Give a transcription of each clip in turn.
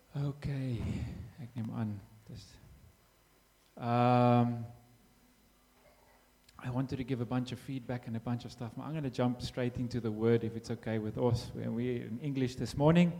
Okay, ek neem aan. I wanted to give a bunch of feedback and a bunch of stuff, but I'm going to jump straight into the word if it's okay with us. We're in English this morning.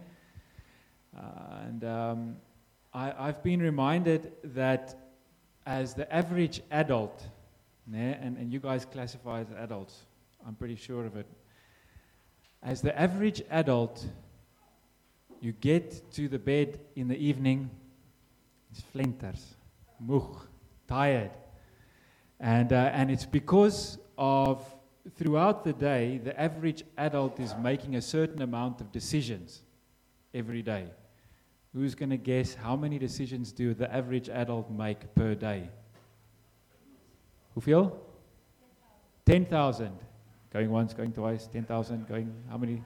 I've been reminded that as the average adult, and you guys classify as adults, I'm pretty sure of it. As the average adult, you get to the bed in the evening, it's flinters, moeg, tired. And it's because of, throughout the day, the average adult is making a certain amount of decisions every day. Who's going to guess how many decisions do the average adult make per day? Hoeveel? 10,000. Going once, going twice, 10,000, going, how many?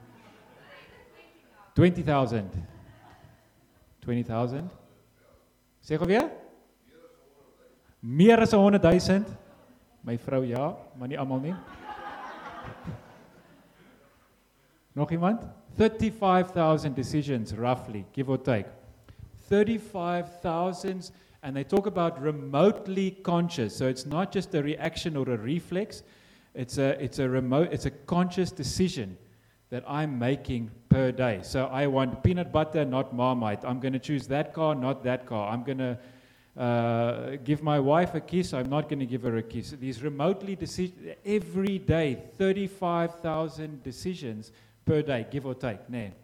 20,000. 20,000? Zeg alweer? Meer as 100,000. My vrou ja, maar nie almal nie. Nog iemand? 35,000 decisions, roughly, give or take. 35,000, and they talk about remotely conscious. So it's not just a reaction or a reflex. It's a conscious decision that I'm making per day. So I want peanut butter, not Marmite. I'm going to choose that car, not that car. I'm going to give my wife a kiss, I'm not going to give her a kiss. These remotely decisions, every day, 35,000 decisions per day, give or take.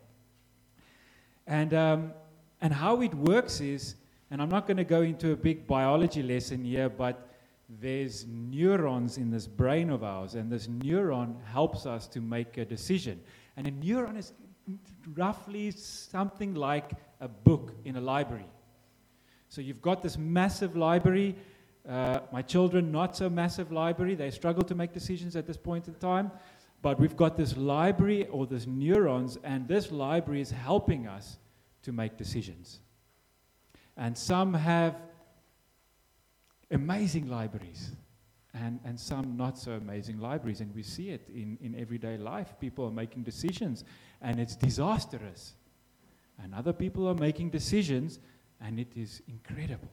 And how it works is, and I'm not going to go into a big biology lesson here, but there's neurons in this brain of ours, and this neuron helps us to make a decision. And a neuron is roughly something like a book in a library. So you've got this massive library. My children, not so massive library. They struggle to make decisions at this point in time. But we've got this library or this neurons, and this library is helping us to make decisions. And some have amazing libraries, and some not so amazing libraries. And we see it in everyday life. People are making decisions, and it's disastrous. And other people are making decisions, and it is incredible.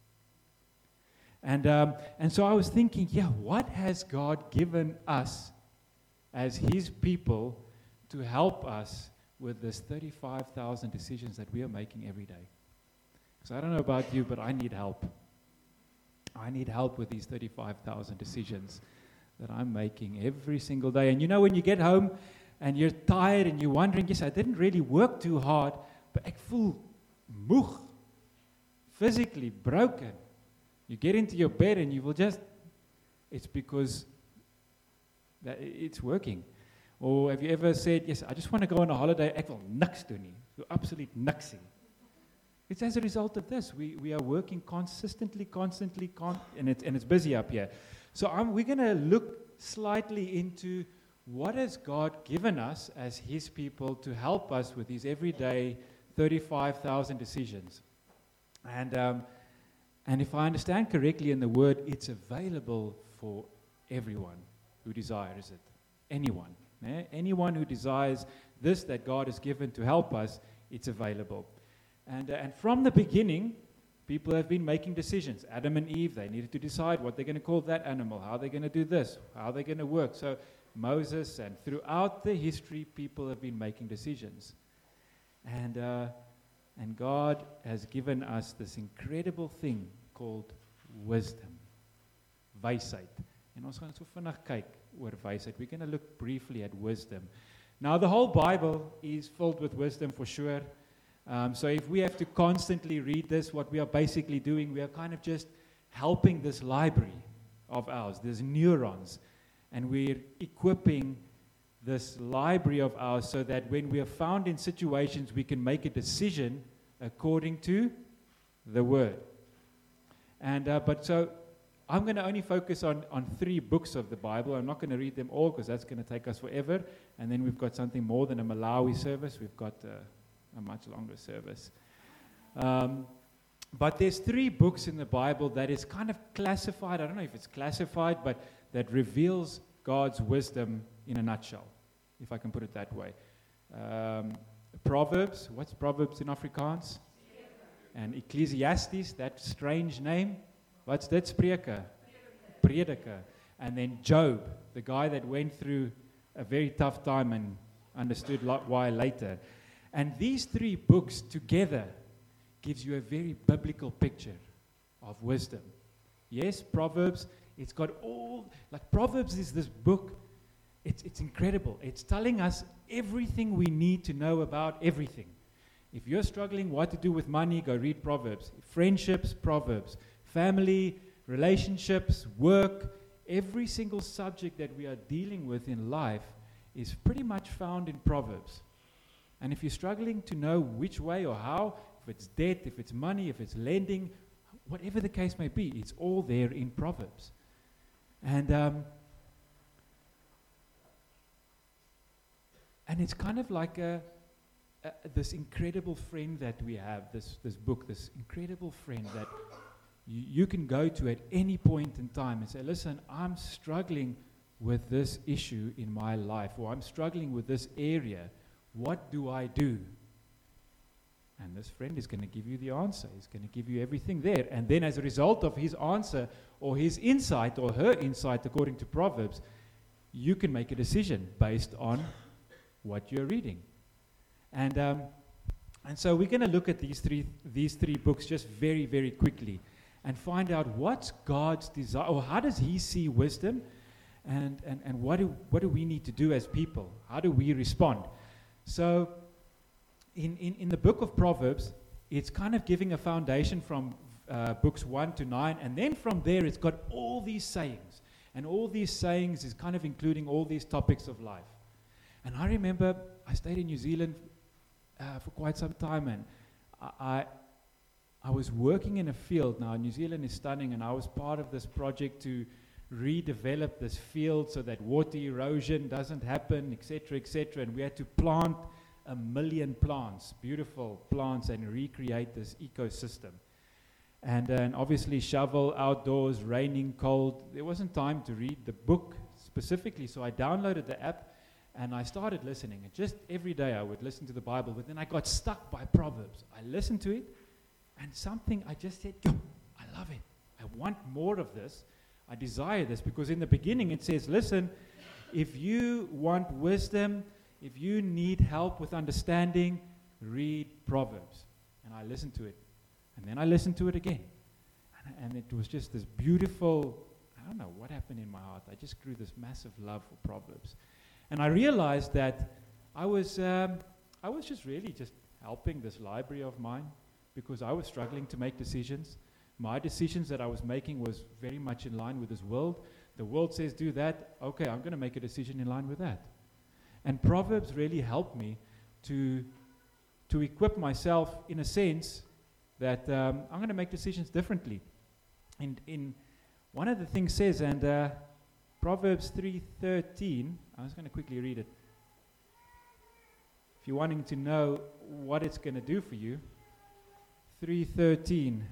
And so I was thinking, what has God given us as His people to help us with this 35,000 decisions that we are making every day? Because I don't know about you, but I need help. I need help with these 35,000 decisions that I'm making every single day. And you know, when you get home and you're tired and you're wondering, yes, I didn't really work too hard, but ek voel moeg. Physically broken. You get into your bed and you will just, it's because it's working. Or have you ever said, yes, I just want to go on a holiday, ek wil niks doen nie. So absolute niks. It's as a result of this. We are working constantly, and it's busy up here. So we're going to look slightly into what has God given us as His people to help us with these everyday 35,000 decisions. And if I understand correctly in the word, it's available for everyone who desires it. Anyone. Anyone who desires this that God has given to help us, it's available. And from the beginning, people have been making decisions. Adam and Eve, they needed to decide what they're going to call that animal, how they're going to do this, how they're going to work. So Moses, and throughout the history, people have been making decisions. And God has given us this incredible thing called wisdom. Wysheid. En ons gaan so vinnig kyk oor wysheid. We're going to look briefly at wisdom. Now, the whole Bible is filled with wisdom for sure. So if we have to constantly read this, what we are basically doing, we are kind of just helping this library of ours, these neurons, and we're equipping this library of ours so that when we are found in situations, we can make a decision according to the Word. But so I'm going to only focus on 3 books of the Bible. I'm not going to read them all because that's going to take us forever. And then we've got something more than a Malawi service. We've got a much longer service. But there's 3 books in the Bible that is kind of classified. I don't know if it's classified, but that reveals God's wisdom in a nutshell, if I can put it that way. Proverbs. What's Proverbs in Afrikaans? And Ecclesiastes, that strange name, what's that? Spreker. Prediker. And then Job, the guy that went through a very tough time and understood why later. And these three books together gives you a very biblical picture of wisdom. Yes, Proverbs, it's got all, like Proverbs is this book, it's incredible. It's telling us everything we need to know about everything. If you're struggling what to do with money, go read Proverbs. Friendships, Proverbs. Family, relationships, work, every single subject that we are dealing with in life is pretty much found in Proverbs. And if you're struggling to know which way or how, if it's debt, if it's money, if it's lending, whatever the case may be, it's all there in Proverbs. And it's kind of like this incredible friend that we have, this book, this incredible friend that you can go to at any point in time and say, listen, I'm struggling with this issue in my life, or I'm struggling with this area. What do I do? And this friend is going to give you the answer. He's going to give you everything there. And then as a result of his answer or his insight or her insight according to Proverbs, you can make a decision based on what you're reading. And so we're going to look at these three books just very, very quickly and find out what's God's desire, or how does he see wisdom, and what do we need to do as people? How do we respond? So in the book of Proverbs, it's kind of giving a foundation from books 1 to 9, and then from there it's got all these sayings. And all these sayings is kind of including all these topics of life. And I remember I stayed in New Zealand for quite some time, and I was working in a field. Now, New Zealand is stunning, and I was part of this project to redevelop this field so that water erosion doesn't happen, etc., etc. And we had to plant 1 million plants, beautiful plants, and recreate this ecosystem. And obviously shovel outdoors, raining, cold. There wasn't time to read the book specifically, so I downloaded the app and I started listening. And just every day I would listen to the Bible, but then I got stuck by Proverbs. I listened to it, and something I just said, yo, I love it. I want more of this. I desire this, because in the beginning it says, listen, if you want wisdom, if you need help with understanding, read Proverbs. And I listened to it. And then I listened to it again. And it was just this beautiful, I don't know what happened in my heart. I just grew this massive love for Proverbs. And I realized that I was just really just helping this library of mine, because I was struggling to make decisions. My decisions that I was making was very much in line with this world. The world says do that. Okay, I'm going to make a decision in line with that. And Proverbs really helped me to equip myself in a sense that I'm going to make decisions differently. And in one of the things says, and Proverbs 3:13, I was going to quickly read it. If you're wanting to know what it's going to do for you, 3:13.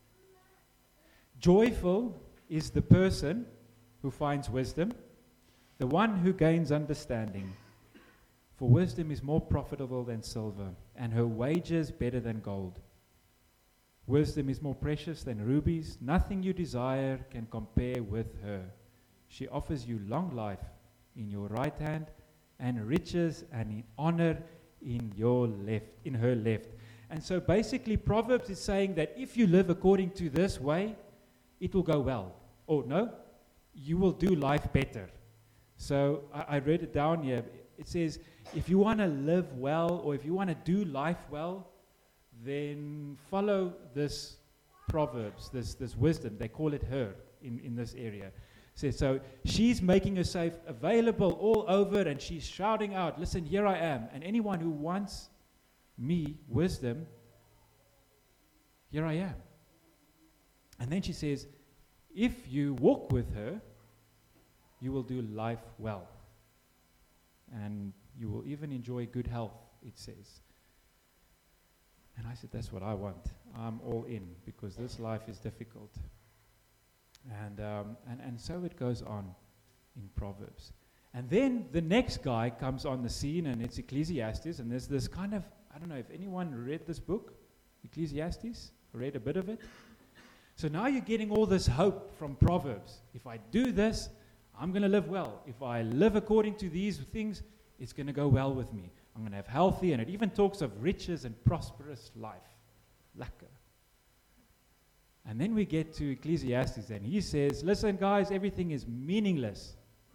Joyful is the person who finds wisdom, the one who gains understanding. For wisdom is more profitable than silver, and her wages better than gold. Wisdom is more precious than rubies. Nothing you desire can compare with her. She offers you long life in your right hand, and riches and in honor in her left. And so basically Proverbs is saying that if you live according to this way, it will go well. Or no, you will do life better. So I read it down here. It says, if you want to live well, or if you want to do life well, then follow this Proverbs, this wisdom. They call it her in this area. It says, so she's making herself available all over, and she's shouting out, listen, here I am. And anyone who wants me, wisdom, here I am. And then she says, if you walk with her, you will do life well. And you will even enjoy good health, it says. And I said, that's what I want. I'm all in, because this life is difficult. And so it goes on in Proverbs. And then the next guy comes on the scene, and it's Ecclesiastes, and there's this kind of, I don't know if anyone read this book. Ecclesiastes? I read a bit of it. So now you're getting all this hope from Proverbs. If I do this, I'm going to live well. If I live according to these things, it's going to go well with me. I'm going to have healthy, and it even talks of riches and prosperous life. Lekker. And then we get to Ecclesiastes, and he says, listen guys, everything is meaningless.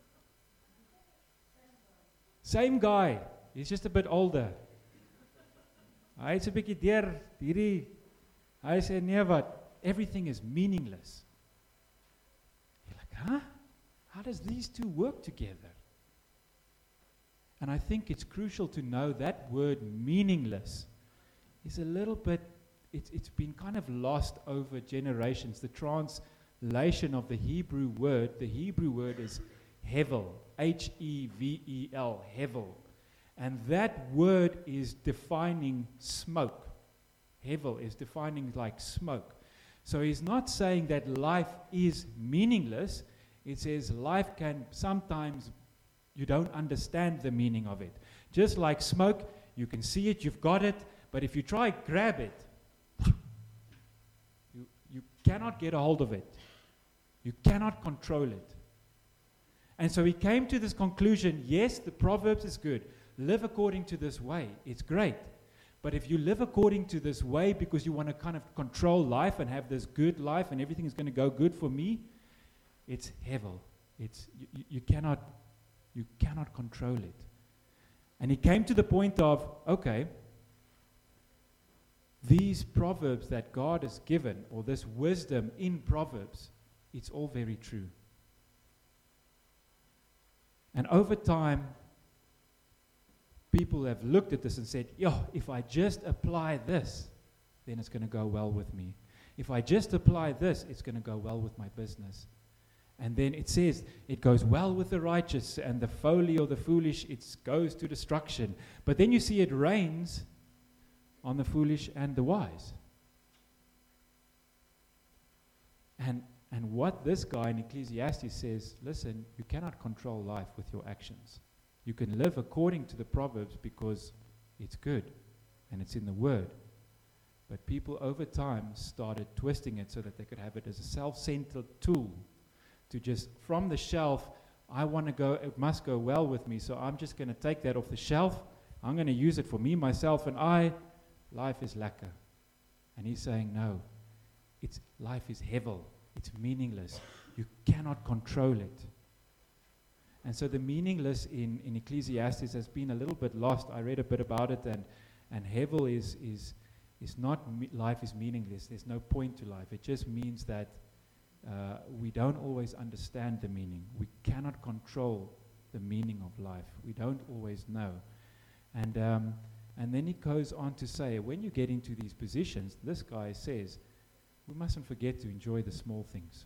Same guy. He's just a bit older. Hy is 'n bietjie deur hierdie. Hy sê nee wat, everything is meaningless. You're like, huh? How does these two work together? And I think it's crucial to know that word meaningless is a little bit, it's been kind of lost over generations. The translation of the Hebrew word is hevel, H-E-V-E-L, hevel. And that word is defining smoke. Hevel is defining like smoke. So he's not saying that life is meaningless. It says life can sometimes, you don't understand the meaning of it. Just like smoke, you can see it, you've got it, but if you try grab it, you cannot get a hold of it. You cannot control it. And so he came to this conclusion, yes, the Proverbs is good. Live according to this way. It's great. But if you live according to this way because you want to kind of control life and have this good life and everything is going to go good for me, it's hevel. It's you cannot control it. And he came to the point of, okay, these proverbs that God has given, or this wisdom in Proverbs, it's all very true. And over time, people have looked at this and said, if I just apply this, then it's going to go well with me. If I just apply this, it's going to go well with my business. And then it says, it goes well with the righteous, and the folly or the foolish, it goes to destruction. But then you see it rains on the foolish and the wise. And what this guy in Ecclesiastes says, listen, you cannot control life with your actions. You can live according to the Proverbs because it's good and it's in the Word. But people over time started twisting it so that they could have it as a self-centered tool to just, from the shelf, I want to go, it must go well with me, so I'm just going to take that off the shelf. I'm going to use it for me, myself, and life is lekker. And he's saying, no, life is hevel. It's meaningless. You cannot control it. And so the meaningless in Ecclesiastes has been a little bit lost. I read a bit about it, and hevel is not, life is meaningless. There's no point to life. It just means that we don't always understand the meaning. We cannot control the meaning of life. We don't always know. And then he goes on to say, when you get into these positions, this guy says, we mustn't forget to enjoy the small things.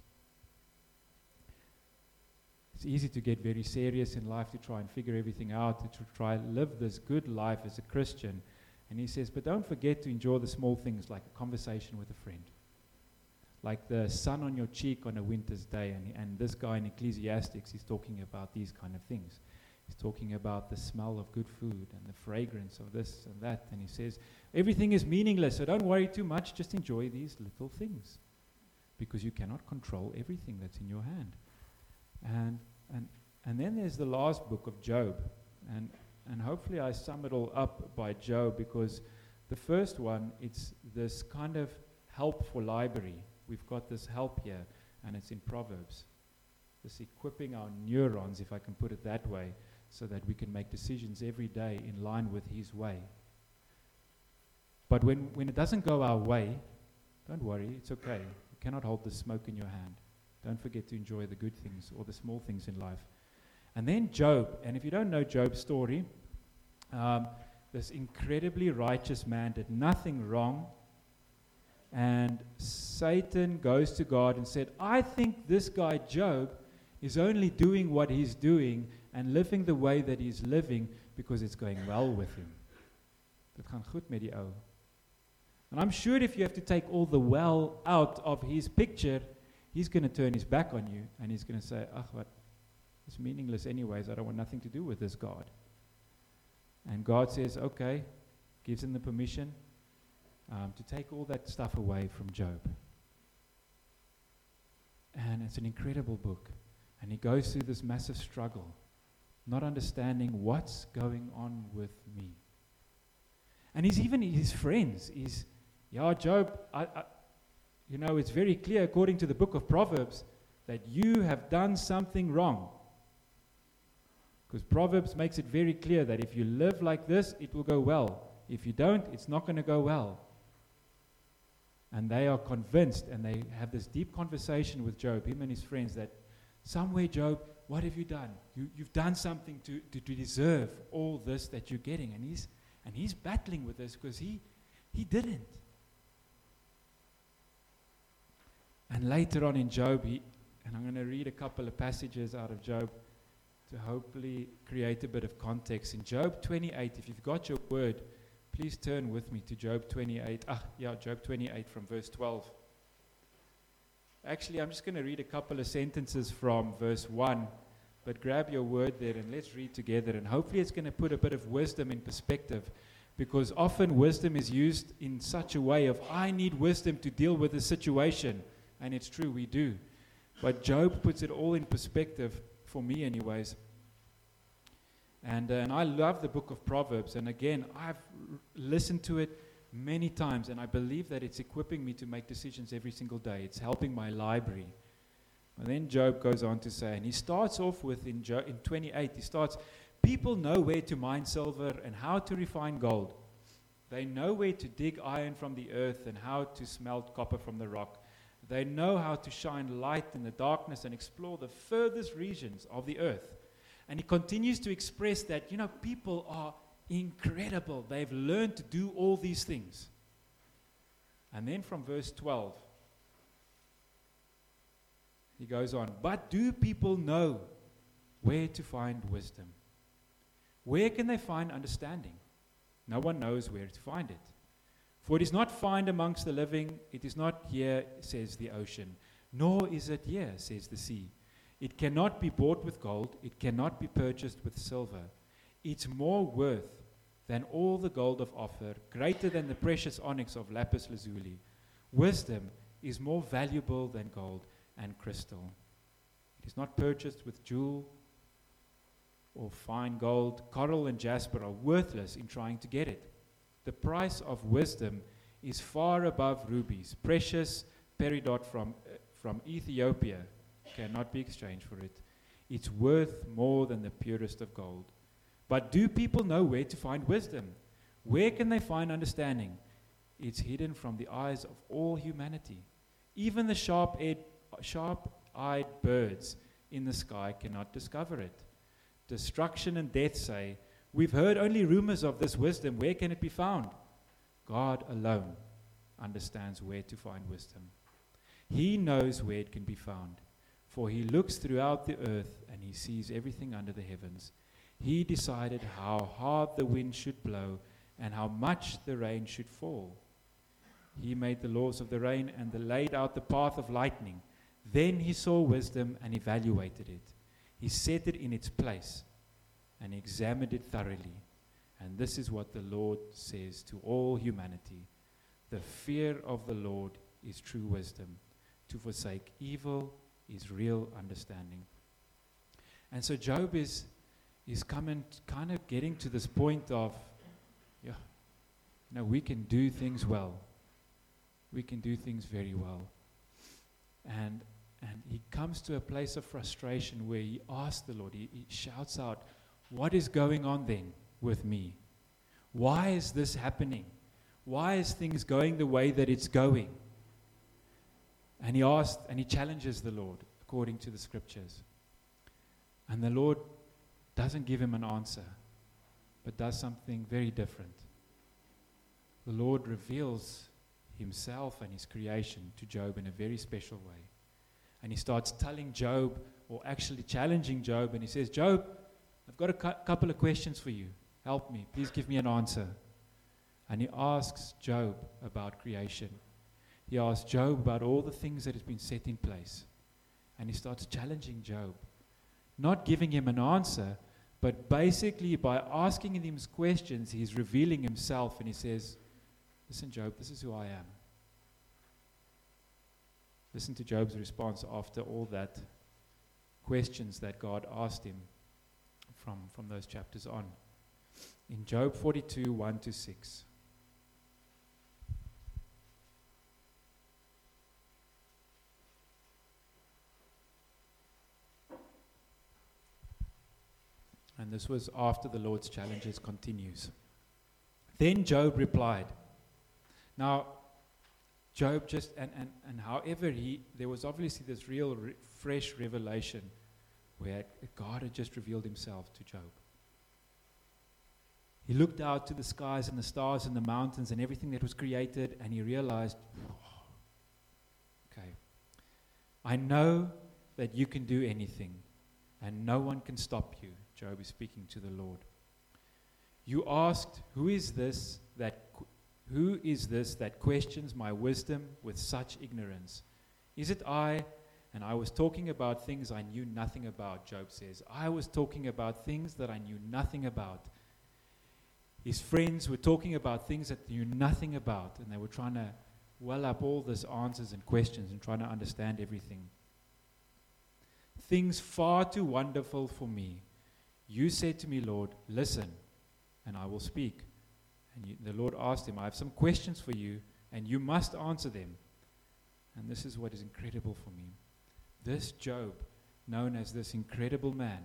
It's easy to get very serious in life, to try and figure everything out, to try and live this good life as a Christian. And he says, but don't forget to enjoy the small things, like a conversation with a friend, like the sun on your cheek on a winter's day. And this guy in Ecclesiastes, he's talking about these kind of things. He's talking about the smell of good food and the fragrance of this and that. And he says, everything is meaningless, so don't worry too much, just enjoy these little things, because you cannot control everything that's in your hand. And then there's the last book of Job. And hopefully I sum it all up by Job, because the first one, it's this kind of help for library. We've got this help here, and it's in Proverbs. This equipping our neurons, if I can put it that way, so that we can make decisions every day in line with his way. But when it doesn't go our way, don't worry, it's okay. You cannot hold the smoke in your hand. Don't forget to enjoy the good things or the small things in life. And then Job, and if you don't know Job's story, this incredibly righteous man did nothing wrong, and Satan goes to God and said, I think this guy Job is only doing what he's doing and living the way that he's living because it's going well with him. Dit gaan goed met die ou. And I'm sure if you have to take all the well out of his picture, he's going to turn his back on you, and he's going to say, what? It's meaningless anyways. I don't want nothing to do with this God. And God says, okay, gives him the permission. to take all that stuff away from Job. And it's an incredible book. And he goes through this massive struggle, not understanding what's going on with me. And he's even his friends. Job, it's very clear according to the book of Proverbs that you have done something wrong. Because Proverbs makes it very clear that if you live like this, it will go well. If you don't, it's not going to go well. And they are convinced, and they have this deep conversation with Job, him and his friends, that somewhere, Job, what have you done? You've done something to deserve all this that you're getting. And he's battling with this because he didn't. And later on in Job, and I'm going to read a couple of passages out of Job to hopefully create a bit of context. In Job 28, if you've got your word, please turn with me to Job 28. Job 28 from verse 12. Actually, I'm just going to read a couple of sentences from verse 1, but grab your word there and let's read together. And hopefully it's going to put a bit of wisdom in perspective, because often wisdom is used in such a way of, I need wisdom to deal with the situation. And it's true, we do. But Job puts it all in perspective, for me anyways. And I love the book of Proverbs. And again, I've listened to it many times, and I believe that it's equipping me to make decisions every single day. It's helping my library. And then Job goes on to say, and he starts off with, in 28, he starts, people know where to mine silver and how to refine gold. They know where to dig iron from the earth and how to smelt copper from the rock. They know how to shine light in the darkness and explore the furthest regions of the earth. And he continues to express that, people are incredible. They've learned to do all these things. And then from verse 12, he goes on, but do people know where to find wisdom? Where can they find understanding? No one knows where to find it. For it is not found amongst the living, it is not here, says the ocean, nor is it here, says the sea. It cannot be bought with gold, it cannot be purchased with silver. It's more worth than all the gold of Ophir, greater than the precious onyx of lapis lazuli. Wisdom is more valuable than gold and crystal. It is not purchased with jewel or fine gold. Coral and jasper are worthless in trying to get it. The price of wisdom is far above rubies. Precious peridot from Ethiopia cannot be exchanged for it. It's worth more than the purest of gold. But do people know where to find wisdom? Where can they find understanding? It's hidden from the eyes of all humanity. Even the sharp-eyed birds in the sky cannot discover it. Destruction and death say, we've heard only rumors of this wisdom. Where can it be found? God alone understands where to find wisdom. He knows where it can be found, for he looks throughout the earth and he sees everything under the heavens. He decided how hard the wind should blow and how much the rain should fall. He made the laws of the rain and laid out the path of lightning. Then he saw wisdom and evaluated it. He set it in its place and examined it thoroughly. And this is what the Lord says to all humanity. The fear of the Lord is true wisdom. To forsake evil is real understanding. And so Job is coming, kind of getting to this point of, we can do things well. We can do things very well. And he comes to a place of frustration where he asks the Lord, he shouts out, what is going on then with me? Why is this happening? Why is things going the way that it's going? And he asks, and he challenges the Lord according to the scriptures. And the Lord doesn't give him an answer, but does something very different. The Lord reveals himself and his creation to Job in a very special way. And he starts telling Job, or actually challenging Job, and he says, Job, I've got a couple of questions for you. Help me. Please give me an answer. And he asks Job about creation. He asks Job about all the things that has been set in place. And he starts challenging Job. Not giving him an answer, but basically by asking him questions, he's revealing himself, and he says, Listen, Job, this is who I am. Listen to Job's response after all that questions that God asked him from those chapters on. In Job 42, 1-6. And this was after the Lord's challenges continues. Then Job replied. Now, Job just, and however there was obviously this real fresh revelation where God had just revealed himself to Job. He looked out to the skies and the stars and the mountains and everything that was created, and he realized, okay, I know that you can do anything and no one can stop you. Job is speaking to the Lord. You asked, who is this that questions my wisdom with such ignorance? Is it I? And I was talking about things I knew nothing about, Job says. I was talking about things that I knew nothing about. His friends were talking about things that they knew nothing about, and they were trying to well up all these answers and questions and trying to understand everything. Things far too wonderful for me. You said to me, Lord, listen, and I will speak. And the Lord asked him, I have some questions for you, and you must answer them. And this is what is incredible for me. This Job, known as this incredible man,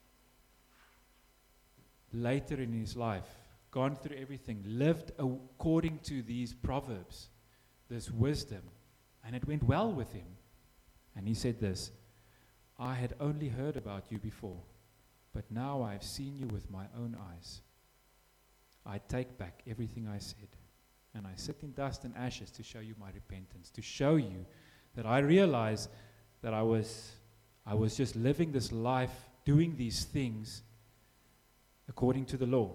later in his life, gone through everything, lived according to these proverbs, this wisdom, and it went well with him. And he said this, I had only heard about you before, but now I have seen you with my own eyes. I take back everything I said, and I sit in dust and ashes to show you my repentance, to show you that I realize that I was just living this life, doing these things according to the law.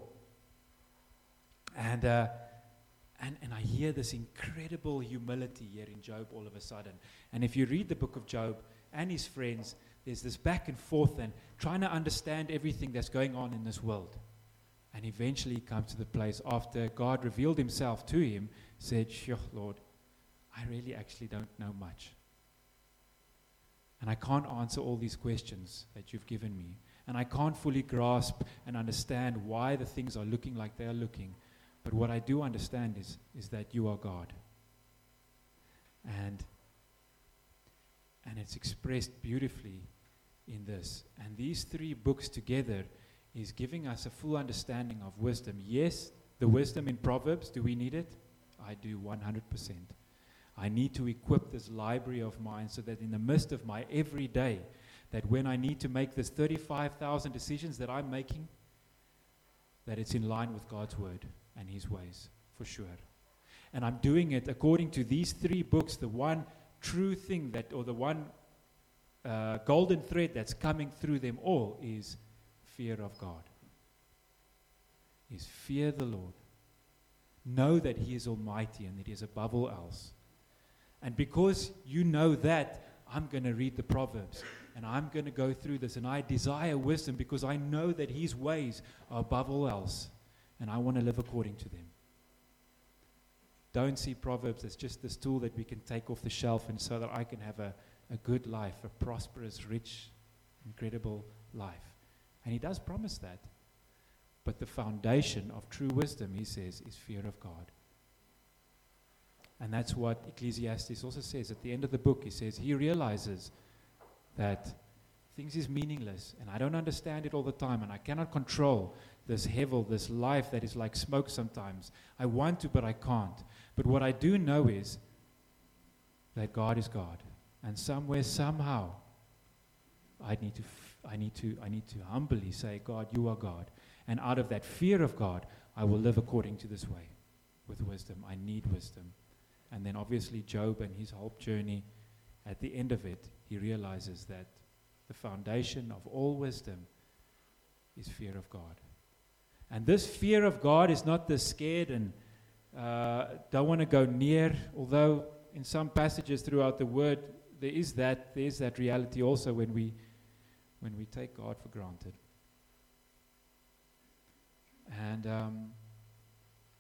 And I hear this incredible humility here in Job all of a sudden. And if you read the book of Job and his friends, there's this back and forth and trying to understand everything that's going on in this world. And eventually he comes to the place after God revealed himself to him, said, sure, Lord, I really actually don't know much. And I can't answer all these questions that you've given me. And I can't fully grasp and understand why the things are looking like they are looking. But what I do understand is that you are God. And it's expressed beautifully in this. And these three books together is giving us a full understanding of wisdom. Yes, the wisdom in Proverbs, do we need it? I do 100%. I need to equip this library of mine so that in the midst of my everyday, that when I need to make this 35,000 decisions that I'm making, that it's in line with God's word and his ways, for sure. And I'm doing it according to these three books. The one true thing or the one golden thread that's coming through them all is fear of God. Is fear the Lord. Know that he is almighty and that he is above all else. And because you know that, I'm going to read the Proverbs and I'm going to go through this, and I desire wisdom because I know that his ways are above all else, and I want to live according to them. Don't see Proverbs as just this tool that we can take off the shelf and so that I can have a good life, a prosperous, rich, incredible life. And he does promise that. But the foundation of true wisdom, he says, is fear of God. And that's what Ecclesiastes also says. At the end of the book, he says he realizes that things is meaningless, and I don't understand it all the time, and I cannot control this hevel, this life that is like smoke sometimes. I want to, but I can't. But what I do know is that God is God. And somewhere, somehow, I need to humbly say, God, you are God. And out of that fear of God, I will live according to this way with wisdom. I need wisdom. And then obviously Job and his whole journey, at the end of it, he realizes that the foundation of all wisdom is fear of God. And this fear of God is not the scared and don't want to go near, although in some passages throughout the word, there is that reality also when we take God for granted. And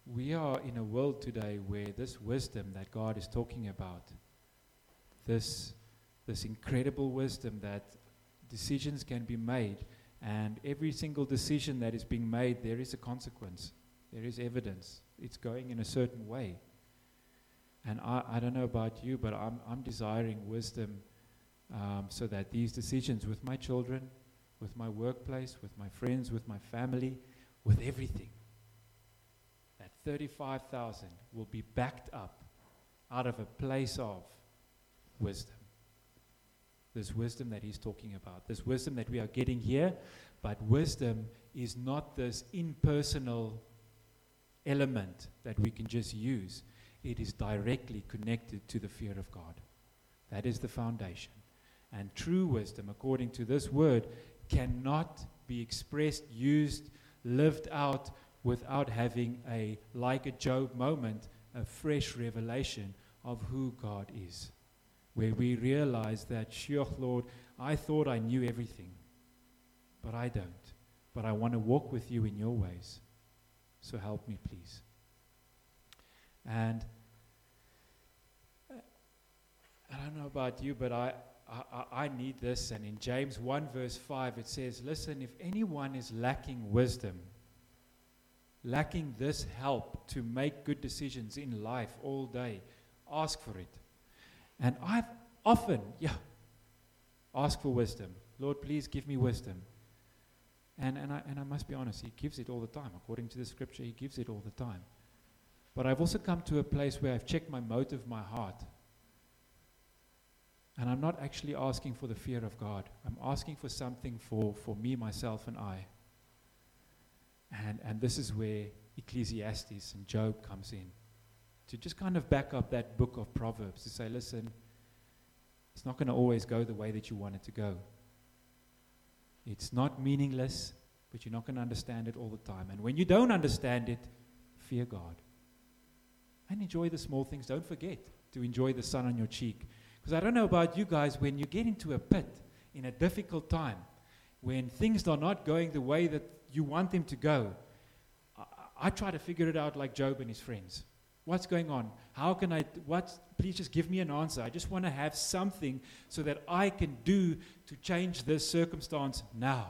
we are in a world today where this wisdom that God is talking about, this incredible wisdom that decisions can be made, and every single decision that is being made, there is a consequence. There is evidence. It's going in a certain way. And I don't know about you, but I'm desiring wisdom so that these decisions with my children, with my workplace, with my friends, with my family, with everything, that 35,000 will be backed up out of a place of wisdom. This wisdom that he's talking about, this wisdom that we are getting here, but wisdom is not this impersonal element that we can just use. It is directly connected to the fear of God. That is the foundation. And true wisdom, according to this word, cannot be expressed, used, lived out without having like a Job moment, a fresh revelation of who God is. Where we realize that, sure, Lord, I thought I knew everything, but I don't. But I want to walk with you in your ways. So help me, please. And I don't know about you, but I need this. And in James 1 verse 5, it says, listen, if anyone is lacking wisdom, lacking this help to make good decisions in life all day, ask for it. And I've often, asked for wisdom. Lord, please give me wisdom. And I must be honest, he gives it all the time. According to the scripture, he gives it all the time. But I've also come to a place where I've checked my motive, my heart. And I'm not actually asking for the fear of God. I'm asking for something for me, myself, and I. And this is where Ecclesiastes and Job comes in. To just kind of back up that book of Proverbs, to say, listen, it's not going to always go the way that you want it to go. It's not meaningless, but you're not going to understand it all the time. And when you don't understand it, fear God. And enjoy the small things. Don't forget to enjoy the sun on your cheek. Because I don't know about you guys, when you get into a pit in a difficult time, when things are not going the way that you want them to go, I try to figure it out like Job and his friends. What's going on? How can please just give me an answer. I just want to have something so that I can do to change this circumstance now.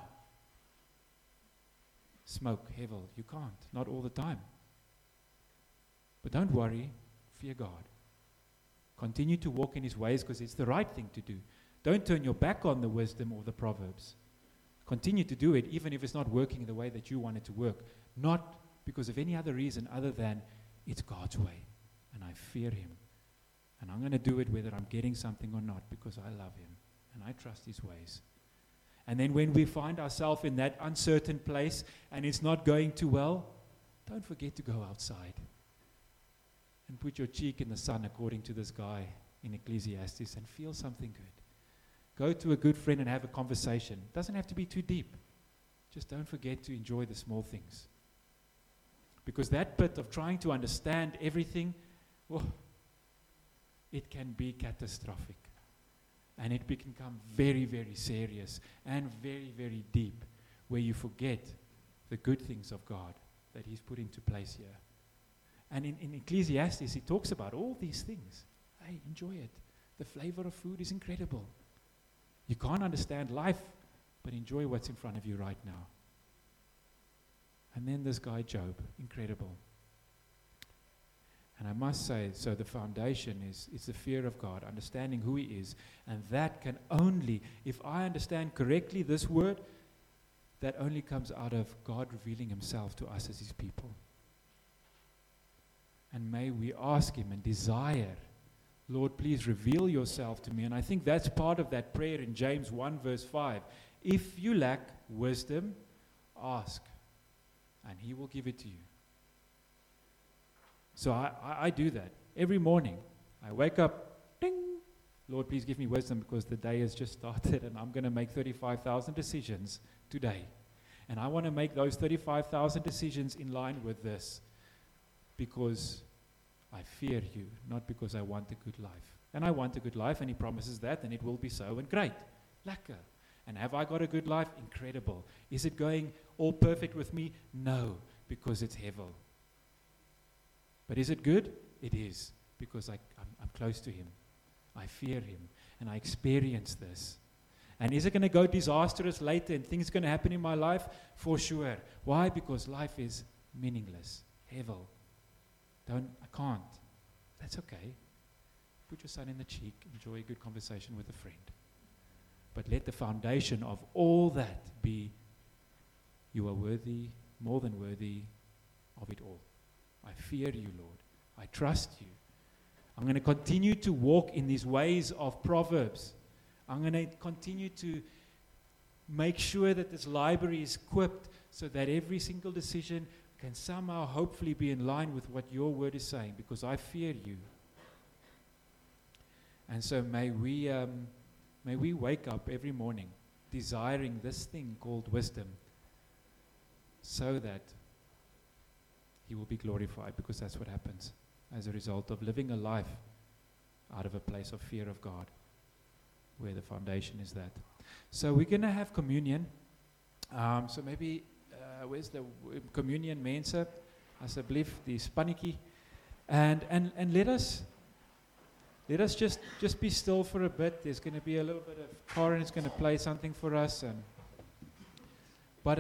Smoke, hevel, you can't. Not all the time. But don't worry, fear God. Continue to walk in his ways because it's the right thing to do. Don't turn your back on the wisdom or the Proverbs. Continue to do it even if it's not working the way that you want it to work. Not because of any other reason other than it's God's way, and I fear him. And I'm going to do it whether I'm getting something or not because I love him, and I trust his ways. And then when we find ourselves in that uncertain place and it's not going too well, don't forget to go outside and put your cheek in the sun, according to this guy in Ecclesiastes, and feel something good. Go to a good friend and have a conversation. It doesn't have to be too deep. Just don't forget to enjoy the small things. Because that bit of trying to understand everything, it can be catastrophic. And it can become very, very serious and very, very deep, where you forget the good things of God that he's put into place here. And in Ecclesiastes, he talks about all these things. Hey, enjoy it. The flavor of food is incredible. You can't understand life, but enjoy what's in front of you right now. And then this guy, Job, incredible. And I must say, so the foundation is the fear of God, understanding who he is. And that can only, if I understand correctly this word, that only comes out of God revealing himself to us as his people. And may we ask him and desire, Lord, please reveal yourself to me. And I think that's part of that prayer in James 1 verse 5. If you lack wisdom, ask, and he will give it to you. So I do that every morning. I wake up, ding, Lord, please give me wisdom because the day has just started and I'm going to make 35,000 decisions today. And I want to make those 35,000 decisions in line with this because I fear you, not because I want a good life. And I want a good life, and he promises that, and it will be so, and great. Lekker. And have I got a good life? Incredible. Is it going all perfect with me? No, because it's hevel. But is it good? It is, because I'm close to Him. I fear Him, and I experience this. And is it going to go disastrous later and things going to happen in my life? For sure. Why? Because life is meaningless. Hevel. I can't. That's okay. Put your son in the cheek, enjoy a good conversation with a friend. But let the foundation of all that be, you are worthy, more than worthy of it all. I fear you, Lord. I trust you. I'm going to continue to walk in these ways of Proverbs. I'm going to continue to make sure that this library is equipped so that every single decision can somehow hopefully be in line with what your word is saying, because I fear you. And so may we wake up every morning desiring this thing called wisdom, so that He will be glorified, because that's what happens as a result of living a life out of a place of fear of God, where the foundation is that. So we're going to have communion. So maybe, where's the communion mense? Asseblief, die spannetjie. And let us just be still for a bit. There's going to be a little bit of Karen is going to play something for us. But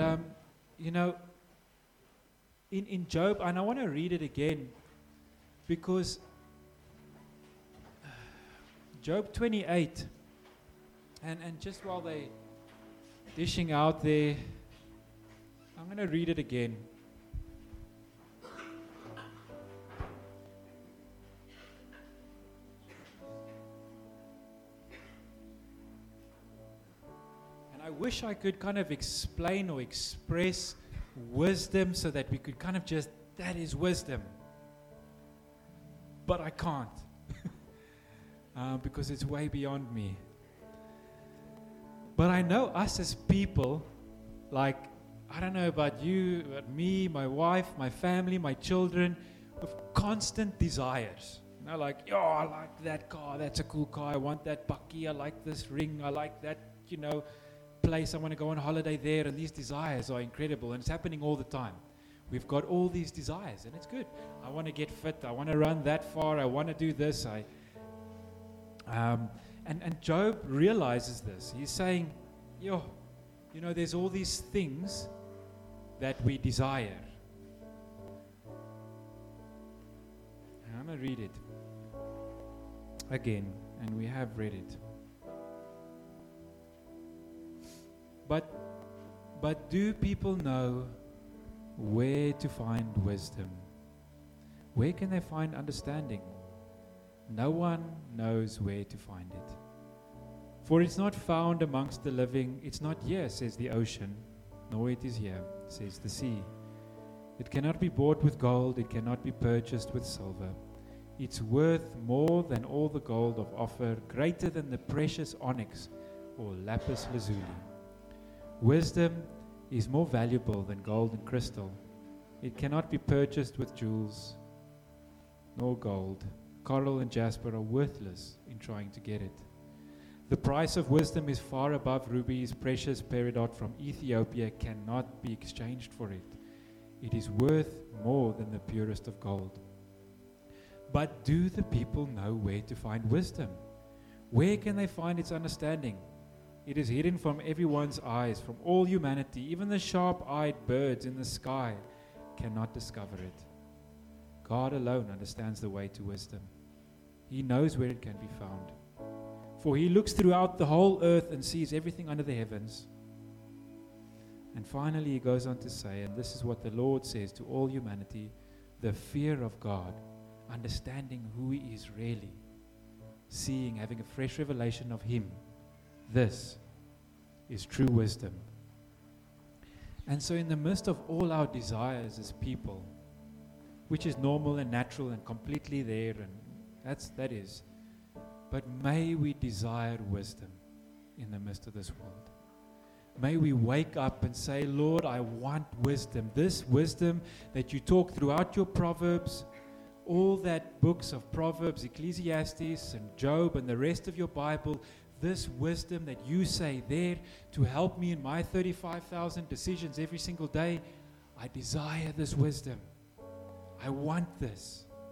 in Job, and I want to read it again, because Job 28, and just while they dishing out there, I'm going to read it again. And I wish I could kind of explain or express wisdom so that we could kind of just, that is wisdom. But I can't. Because it's way beyond me. But I know us as people, like, I don't know about you, but me, my wife, my family, my children, with constant desires. Like, I like that car, that's a cool car, I want that bakkie, I like this ring, I like that, place, I want to go on holiday there, and these desires are incredible, and it's happening all the time. We've got all these desires, and it's good. I want to get fit, I want to run that far, I want to do this. And Job realizes this. He's saying, there's all these things that we desire. And I'm going to read it again, and we have read it. But do people know where to find wisdom? Where can they find understanding? No one knows where to find it. For it's not found amongst the living. It's not here, says the ocean, nor it is here, says the sea. It cannot be bought with gold. It cannot be purchased with silver. It's worth more than all the gold of Ophir, greater than the precious onyx or lapis lazuli. Wisdom is more valuable than gold and crystal. It cannot be purchased with jewels nor gold. Coral and jasper are worthless in trying to get it. The price of wisdom is far above rubies. Precious peridot from Ethiopia cannot be exchanged for it. It is worth more than the purest of gold. But do the people know where to find wisdom? Where can they find its understanding? It is hidden from everyone's eyes, from all humanity. Even the sharp-eyed birds in the sky cannot discover it. God alone understands the way to wisdom. He knows where it can be found. For He looks throughout the whole earth and sees everything under the heavens. And finally He goes on to say, and this is what the Lord says to all humanity, the fear of God, understanding who He is really, seeing, having a fresh revelation of Him. This is true wisdom. And so in the midst of all our desires as people, which is normal and natural and completely there, and that is, but may we desire wisdom in the midst of this world. May we wake up and say, Lord, I want wisdom. This wisdom that you talk throughout your Proverbs, all that books of Proverbs, Ecclesiastes and Job and the rest of your Bible, this wisdom that you say there to help me in my 35,000 decisions every single day, I desire this wisdom. I want this.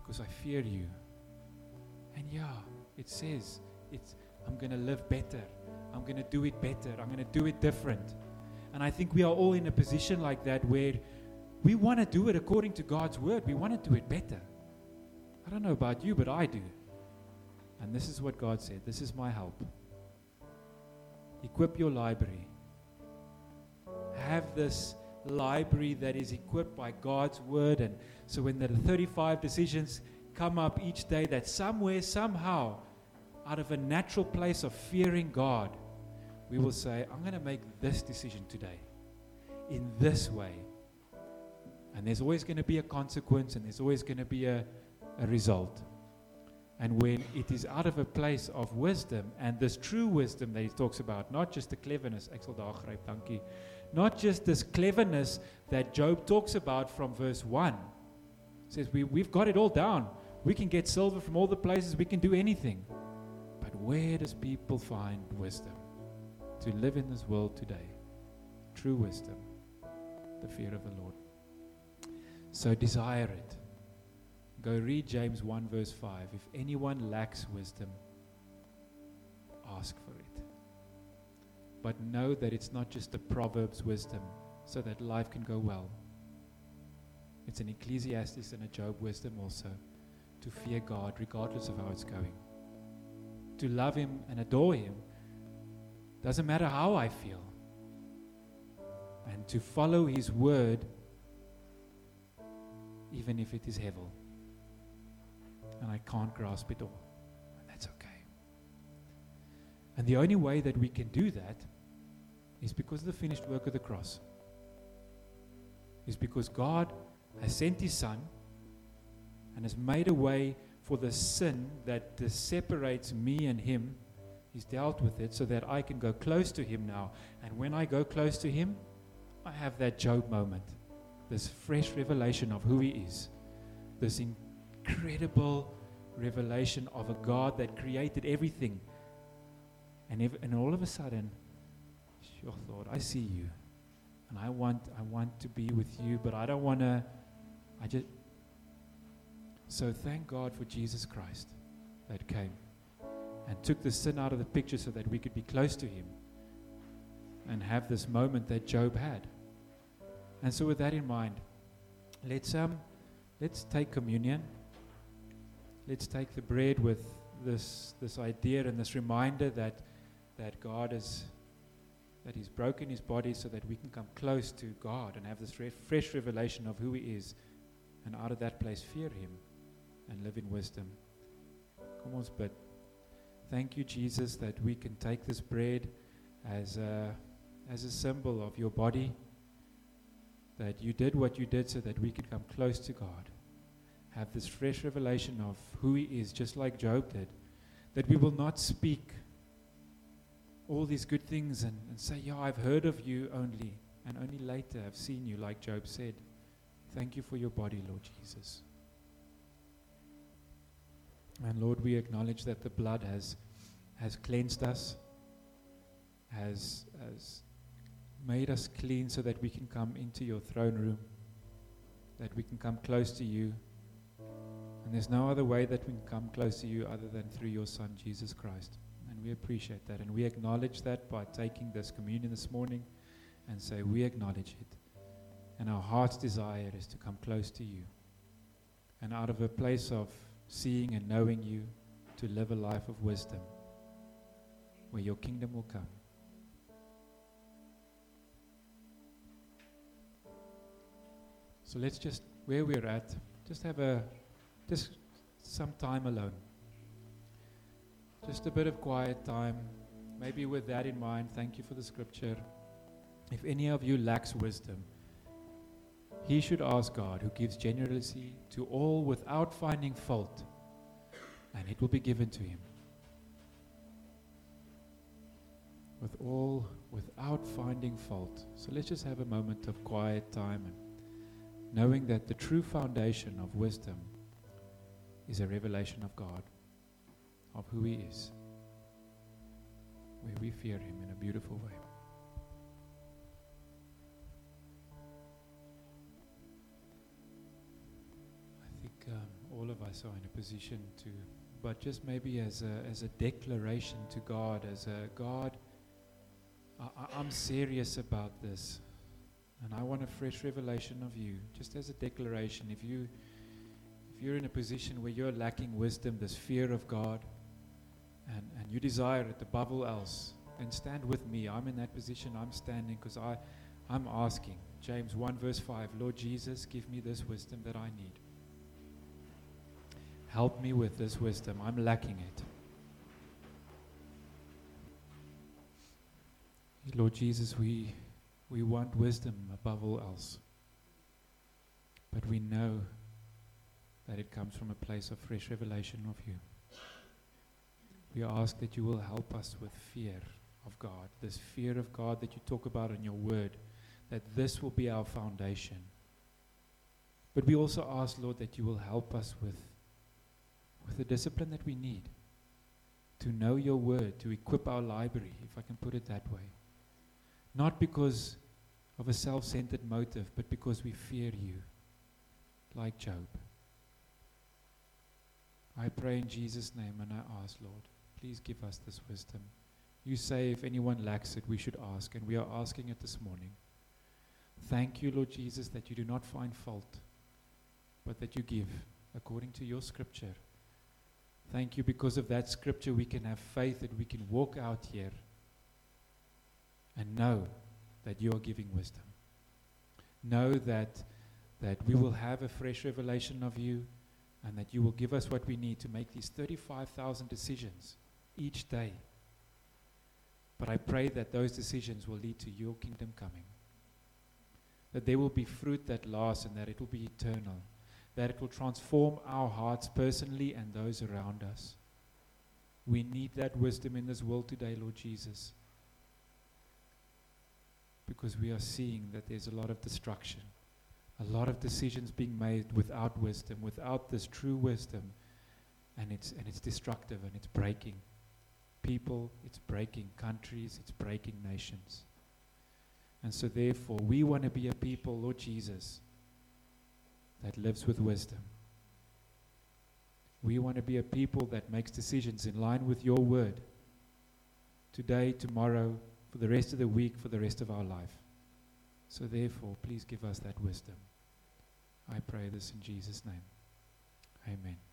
because I fear you. And yeah, it says, I'm going to live better. I'm going to do it better. I'm going to do it different. And I think we are all in a position like that where we want to do it according to God's word. We want to do it better. I don't know about you, but I do. And this is what God said. This is my help. Equip your library. Have this library that is equipped by God's word. And so when the 35 decisions come up each day, that somewhere, somehow, out of a natural place of fearing God, we will say, I'm going to make this decision today in this way. And there's always going to be a consequence, and there's always going to be a result. And when it is out of a place of wisdom, and this true wisdom that he talks about, not just the cleverness, not just this cleverness that Job talks about from verse 1. It says we've got it all down. We can get silver from all the places, we can do anything. But where does people find wisdom to live in this world today? True wisdom, the fear of the Lord. So desire it. Go read James 1 verse 5. If anyone lacks wisdom, ask for it. But know that it's not just a Proverbs wisdom so that life can go well. It's an Ecclesiastes and a Job wisdom also, to fear God regardless of how it's going. To love Him and adore Him, doesn't matter how I feel. And to follow His word, even if it is heavy. And I can't grasp it all. And that's okay. And the only way that we can do that is because of the finished work of the cross. Is because God has sent His Son and has made a way for the sin that separates me and Him. He's dealt with it so that I can go close to Him now. And when I go close to Him, I have that Job moment. This fresh revelation of who He is. This incredible revelation of a God that created everything. And all of a sudden, sure, Lord, I see you. And I want to be with you, but I don't want to, so thank God for Jesus Christ that came and took the sin out of the picture so that we could be close to Him and have this moment that Job had. And so with that in mind, let's take communion. Let's take the bread with this idea and this reminder that God that He's broken His body so that we can come close to God and have this fresh revelation of who He is, and out of that place fear Him and live in wisdom. Come on, but thank you, Jesus, that we can take this bread as a symbol of your body, that you did what you did so that we could come close to God, have this fresh revelation of who He is, just like Job did, that we will not speak all these good things and say, yeah, I've heard of you only, and only later I've seen you, like Job said. Thank you for your body, Lord Jesus. And Lord, we acknowledge that the blood has cleansed us, has made us clean so that we can come into your throne room, that we can come close to you. And there's no other way that we can come close to you other than through your Son, Jesus Christ. And we appreciate that. And we acknowledge that by taking this communion this morning and say, we acknowledge it. And our heart's desire is to come close to you. And out of a place of seeing and knowing you, to live a life of wisdom where your kingdom will come. So let's just, where we're at, just have just some time alone. Just a bit of quiet time. Maybe with that in mind, thank you for the scripture. If any of you lacks wisdom, he should ask God, who gives generously to all without finding fault, and it will be given to him. Without finding fault. So let's just have a moment of quiet time, and knowing that the true foundation of wisdom is a revelation of God, of who he is, where we fear him in a beautiful way. all of us are in a position to, but just maybe as a declaration to God, as a God, I'm serious about this, and I want a fresh revelation of you, just as a declaration. If you're in a position where you're lacking wisdom, this fear of God, and you desire it above all else, then stand with me. I'm in that position. I'm standing because I'm asking. James 1 verse 5, Lord Jesus, give me this wisdom that I need. Help me with this wisdom. I'm lacking it. Lord Jesus, we want wisdom above all else. But we know that it comes from a place of fresh revelation of you. We ask that you will help us with fear of God, this fear of God that you talk about in your word, that this will be our foundation. But we also ask, Lord, that you will help us with the discipline that we need to know your word, to equip our library, if I can put it that way. Not because of a self-centered motive, but because we fear you, like Job. I pray in Jesus' name and I ask, Lord, please give us this wisdom. You say if anyone lacks it, we should ask, and we are asking it this morning. Thank you, Lord Jesus, that you do not find fault, but that you give according to your scripture. Thank you, because of that scripture we can have faith that we can walk out here and know that you are giving wisdom. Know that we will have a fresh revelation of you, and that you will give us what we need to make these 35,000 decisions each day. But I pray that those decisions will lead to your kingdom coming. That there will be fruit that lasts, and that it will be eternal. That it will transform our hearts personally and those around us. We need that wisdom in this world today, Lord Jesus. Because we are seeing that there's a lot of destruction. A lot of decisions being made without wisdom, without this true wisdom. And it's destructive, and it's breaking people, it's breaking countries, it's breaking nations. And so therefore, we want to be a people, Lord Jesus, that lives with wisdom. We want to be a people that makes decisions in line with your word. Today, tomorrow, for the rest of the week, for the rest of our life. So therefore, please give us that wisdom. I pray this in Jesus' name. Amen.